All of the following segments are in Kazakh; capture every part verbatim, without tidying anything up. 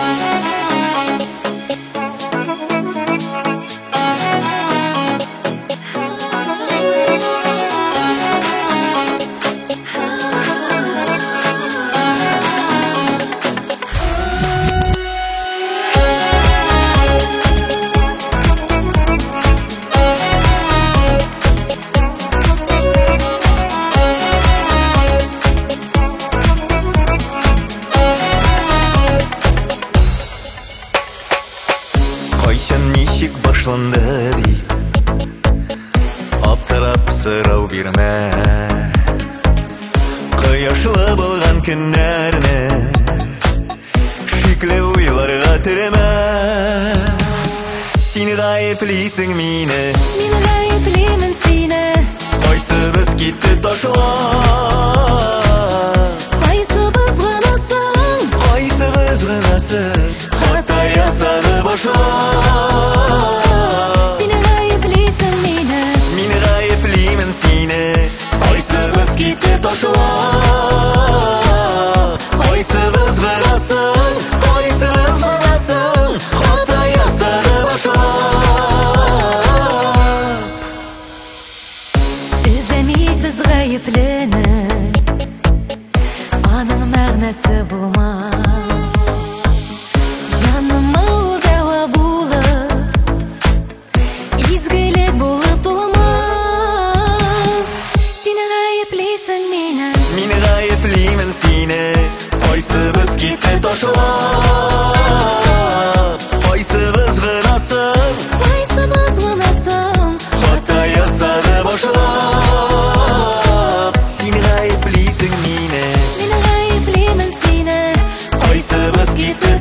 Ничек башланды дейт аптырап сұрау берме Құяшлы болған күннәрне шиклі ойларға тірме Сені ғайыплейсің мені Мен ғайыплеймін сені Қайсыбыз кетті ташлап Қайсыбыз ғанасың Қайсыбыз ғанасың Хата ясады башлап Сені ғайыплейсің мені Мен ғайыплеймін сені Қайсыбыз кетті ташлап Қайсыбыз ғанасың Қайсыбыз ғанасың Хата ясады башлап Іздемейік біз ғайыпліні Аның мәғнәсі болмас Жаным ау дәуа болып Изгілік болып толмас Сені ғайыплейсің мені Мен ғайыплеймін сені Қайсыбыз кетті ташлап Қайсыбыз ғанасың Қайсыбыз ғанасың Хата ясады башлап Сені ғайыплейсің мені Мен ғайыплеймін сені Қайсыбыз кетті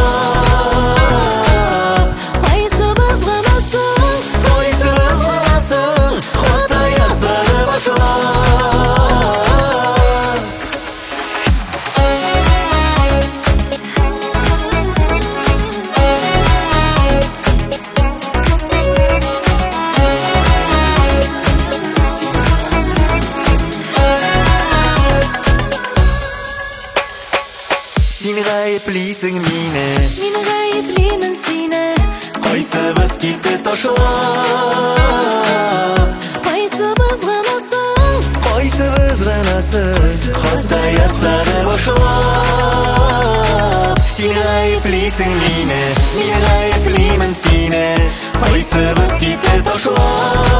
ташлап Қайсыбыз ғанасың Қайсыбыз ғанасың Хата ясады башлап Сені ғайыплейсің мені Мен ғайыплеймін сені Қайсыбыз кетті ташлап Қайсыбыз ғанасың Қайсыбыз ғанасың Хата ясады башлап Сені ғайыплейсің мені Мен ғайыплеймін сені Қайсыбыз кетті ташлап